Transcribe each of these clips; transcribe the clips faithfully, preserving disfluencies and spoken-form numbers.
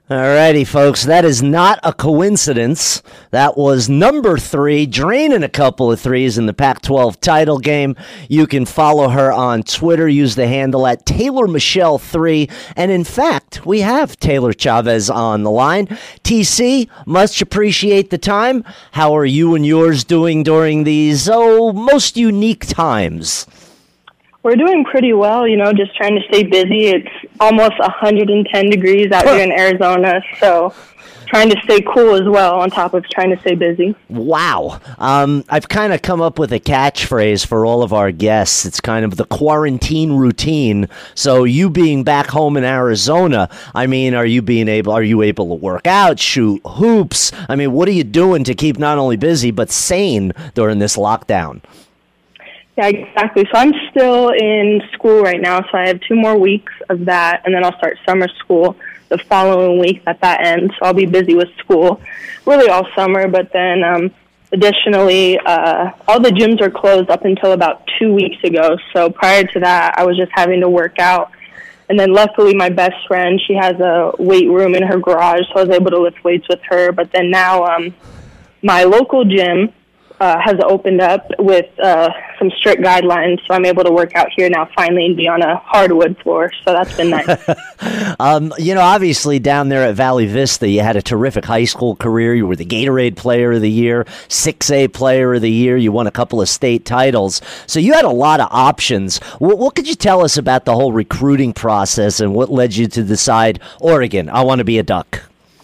Alrighty, folks, that is not a coincidence. That was number three, draining a couple of threes in the Pac twelve title game. You can follow her on Twitter. Use the handle at Taylor Michelle three. And in fact, we have Taylor Chavez on the line. T C, much appreciate the time. How are you and yours doing during these, oh, most unique times? We're doing pretty well, you know, just trying to stay busy. It's almost one hundred ten degrees out here in Arizona, so trying to stay cool as well on top of trying to stay busy. Wow. Um, I've kind of come up with a catchphrase for all of our guests. It's kind of the quarantine routine. So you being back home in Arizona, I mean, are you being able, are you able to work out, shoot hoops? I mean, what are you doing to keep not only busy, but sane during this lockdown? Yeah, exactly. So I'm still in school right now, so I have two more weeks of that, and then I'll start summer school the following week at that end. So I'll be busy with school really all summer, but then um, additionally, uh, all the gyms are closed up until about two weeks ago. So prior to that, I was just having to work out. And then luckily, my best friend, she has a weight room in her garage, so I was able to lift weights with her. But then now um, my local gym Uh, has opened up with uh, some strict guidelines, so I'm able to work out here now finally and be on a hardwood floor, so that's been nice. um, you know, obviously down there at Valley Vista, you had a terrific high school career. You were the Gatorade Player of the Year, six A Player of the Year. You won a couple of state titles, so you had a lot of options. What, what could you tell us about the whole recruiting process and what led you to decide, Oregon, I want to be a Duck?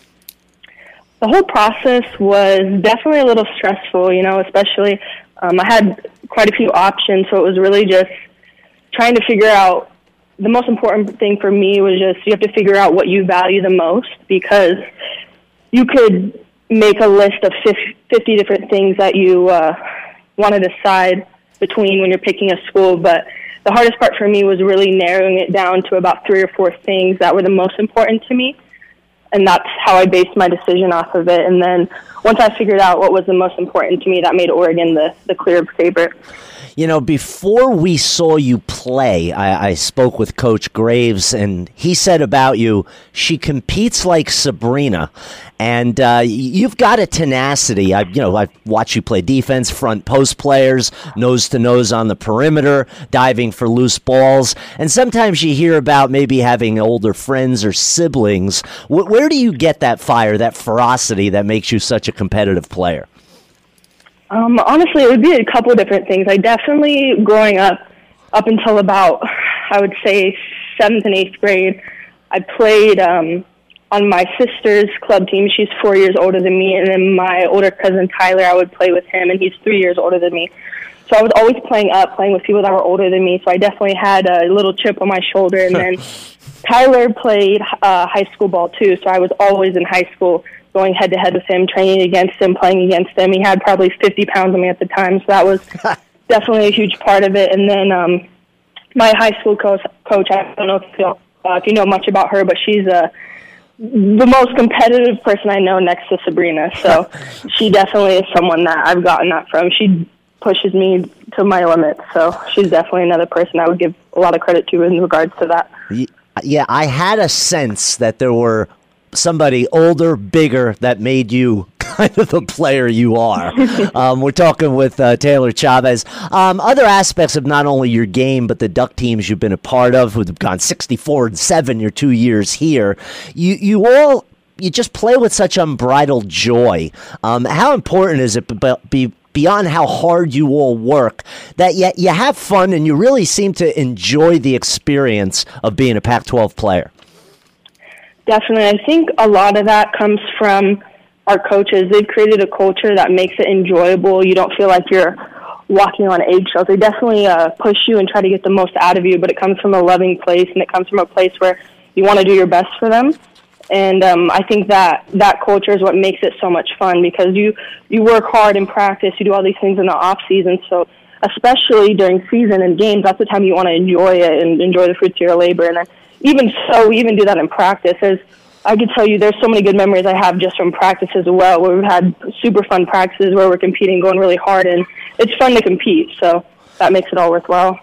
The whole process was definitely a little stressful, you know, especially um, I had quite a few options, so it was really just trying to figure out, the most important thing for me was just you have to figure out what you value the most, because you could make a list of fifty different things that you uh, want to decide between when you're picking a school, but the hardest part for me was really narrowing it down to about three or four things that were the most important to me. And that's how I based my decision off of it. And then once I figured out what was the most important to me, that made Oregon the, the clear favorite. You know, before we saw you play, I, I spoke with Coach Graves, and he said about you, she competes like Sabrina. And uh, you've got a tenacity. I, you know, I've watched you play defense, front post players, nose to nose on the perimeter, diving for loose balls. And sometimes you hear about maybe having older friends or siblings. Wh- where do you get that fire, that ferocity that makes you such a competitive player? Um, honestly, it would be a couple of different things. I definitely, growing up, up until about, I would say, seventh and eighth grade, I played um, on my sister's club team. She's four years older than me, and then my older cousin Tyler, I would play with him, and he's three years older than me. So I was always playing up, playing with people that were older than me, so I definitely had a little chip on my shoulder. And then Tyler played uh, high school ball, too, so I was always in high school going head-to-head with him, training against him, playing against him. He had probably fifty pounds on me at the time, so that was definitely a huge part of it. And then um, my high school coach, coach, I don't know if you, uh, if you know much about her, but she's uh, the most competitive person I know next to Sabrina. So she definitely is someone that I've gotten that from. She pushes me to my limits, so she's definitely another person I would give a lot of credit to in regards to that. Yeah, I had a sense that there were somebody older, bigger, that made you kind of the player you are. um, we're talking with uh, Taylor Chavez. Um, other aspects of not only your game, but the Duck teams you've been a part of, who've gone sixty-four and seven your two years here. You you all you just play with such unbridled joy. Um, how important is it be beyond how hard you all work, that you, you have fun and you really seem to enjoy the experience of being a Pac twelve player? Definitely. I think a lot of that comes from our coaches. They've created a culture that makes it enjoyable. You don't feel like you're walking on eggshells. They definitely uh, push you and try to get the most out of you, but it comes from a loving place, and it comes from a place where you want to do your best for them. And um, I think that that culture is what makes it so much fun, because you, you work hard in practice, you do all these things in the off season, so especially during season and games, that's the time you want to enjoy it and enjoy the fruits of your labor. And then even so, we even do that in practice. There's, I could tell you there's so many good memories I have just from practice as well, where we've had super fun practices where we're competing, going really hard, and it's fun to compete, so that makes it all worthwhile.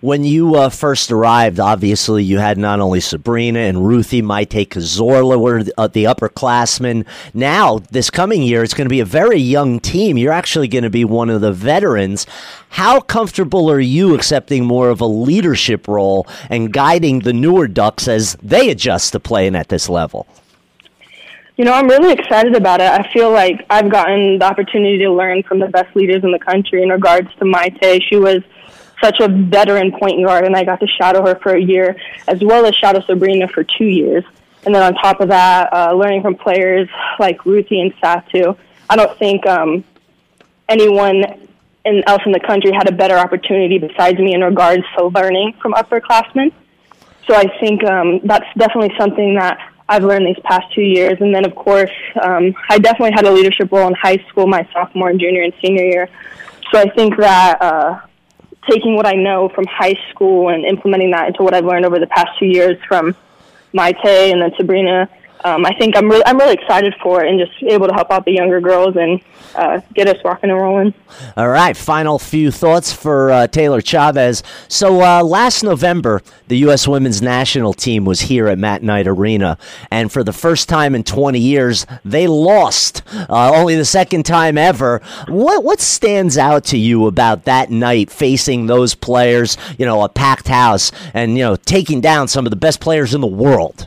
When you uh, first arrived, obviously you had not only Sabrina and Ruthie, Maite Cazorla were uh, the upperclassmen. Now, this coming year, it's going to be a very young team. You're actually going to be one of the veterans. How comfortable are you accepting more of a leadership role and guiding the newer Ducks as they adjust to playing at this level? You know, I'm really excited about it. I feel like I've gotten the opportunity to learn from the best leaders in the country in regards to Maite. She was such a veteran point guard, and I got to shadow her for a year, as well as shadow Sabrina for two years. And then on top of that, uh, learning from players like Ruthie and Satu. I don't think um, anyone in, else in the country had a better opportunity besides me in regards to learning from upperclassmen. So I think um, that's definitely something that I've learned these past two years. And then, of course, um, I definitely had a leadership role in high school, my sophomore and junior and senior year. So I think that uh, taking what I know from high school and implementing that into what I've learned over the past two years from Maite and then Sabrina, um, I think I'm really, I'm really excited for it and just able to help out the younger girls and uh, get us rocking and rolling. All right, final few thoughts for uh, Taylor Chavez. So uh, last November, the U S women's national team was here at Matt Knight Arena, and for the first time in twenty years, they lost. Uh, only the second time ever. What what stands out to you about that night, facing those players, you know, a packed house, and, you know, taking down some of the best players in the world?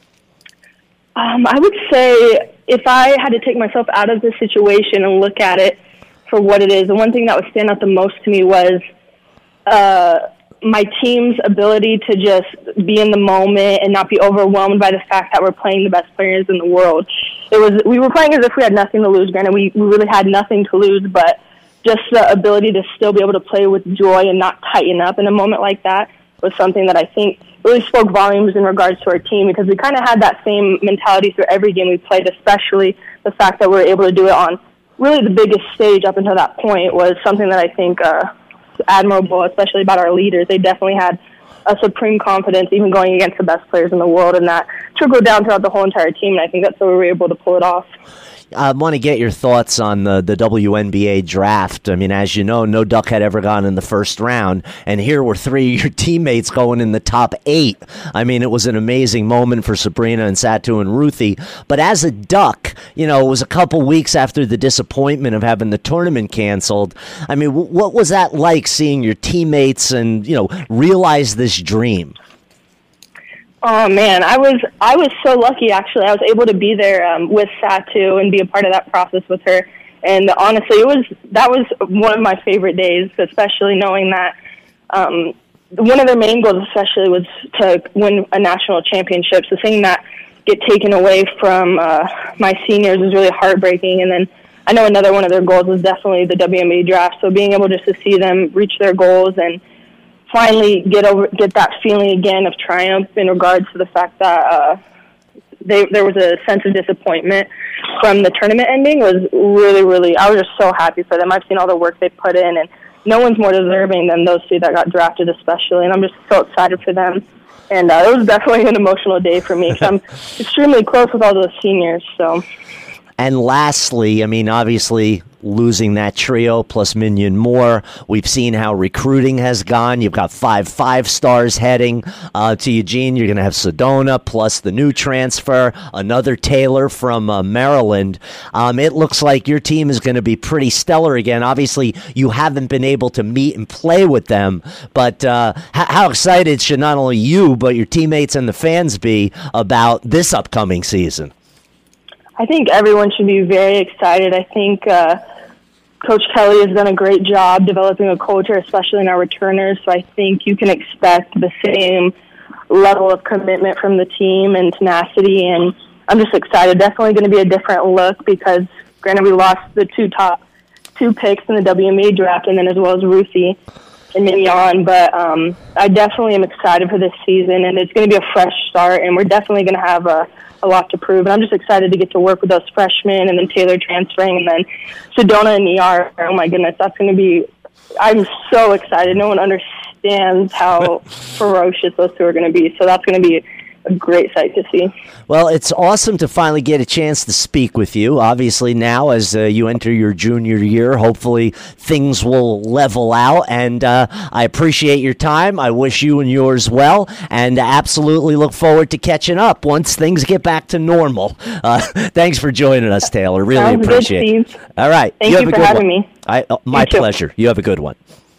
Um, I would say if I had to take myself out of the situation and look at it for what it is, the one thing that would stand out the most to me was uh, my team's ability to just be in the moment and not be overwhelmed by the fact that we're playing the best players in the world. It was we were playing as if we had nothing to lose. Granted, we, we really had nothing to lose, but just the ability to still be able to play with joy and not tighten up in a moment like that was something that I think really spoke volumes in regards to our team, because we kind of had that same mentality through every game we played, especially the fact that we were able to do it on really the biggest stage up until that point was something that I think uh, is admirable, especially about our leaders. They definitely had a supreme confidence, even going against the best players in the world, and that trickled down throughout the whole entire team, and I think that's why we were able to pull it off. I want to get your thoughts on the, the W N B A draft. I mean, as you know, no Duck had ever gone in the first round, and here were three of your teammates going in the top eight. I mean, it was an amazing moment for Sabrina and Satu and Ruthie. But as a Duck, you know, it was a couple weeks after the disappointment of having the tournament canceled. I mean, w- what was that like, seeing your teammates and, you know, realize this dream? Oh man, I was I was so lucky. Actually, I was able to be there um, with Satu and be a part of that process with her. And honestly, it was that was one of my favorite days, especially knowing that um, one of their main goals, especially, was to win a national championship. So seeing that get taken away from uh, my seniors was really heartbreaking. And then I know another one of their goals was definitely the W N B A draft. So being able just to see them reach their goals and finally get over get that feeling again of triumph in regards to the fact that uh, they, there was a sense of disappointment from the tournament ending was really, really, I was just so happy for them. I've seen all the work they put in, and no one's more deserving than those two that got drafted especially, and I'm just so excited for them. And uh, it was definitely an emotional day for me because I'm extremely close with all those seniors. So. And lastly, I mean, obviously, losing that trio plus Minion Moore, we've seen how recruiting has gone. You've got five five stars heading uh, to Eugene. You're going to have Sedona plus the new transfer, another Taylor from uh, Maryland. Um, it looks like your team is going to be pretty stellar again. Obviously, you haven't been able to meet and play with them, but uh, h- how excited should not only you, but your teammates and the fans be about this upcoming season? I think everyone should be very excited. I think uh, Coach Kelly has done a great job developing a culture, especially in our returners. So I think you can expect the same level of commitment from the team and tenacity. And I'm just excited. Definitely going to be a different look because, granted, we lost the two top two picks in the W N B A draft, and then as well as Ruthie and Mignon. But um, I definitely am excited for this season, and it's going to be a fresh start. And we're definitely going to have a a lot to prove. And I'm just excited to get to work with those freshmen and then Taylor transferring and then Sedona and E R. Oh my goodness, that's going to be, I'm so excited. No one understands how ferocious those two are going to be. So that's going to be a great sight to see. Well, it's awesome to finally get a chance to speak with you. Obviously, now as uh, you enter your junior year, hopefully things will level out. And uh, I appreciate your time. I wish you and yours well, and absolutely look forward to catching up once things get back to normal. Uh, thanks for joining us, Taylor. Really Sounds appreciate good, it. Steve. All right. Thank you you have a for good having one. me. I, uh, my You too. pleasure. You have a good one.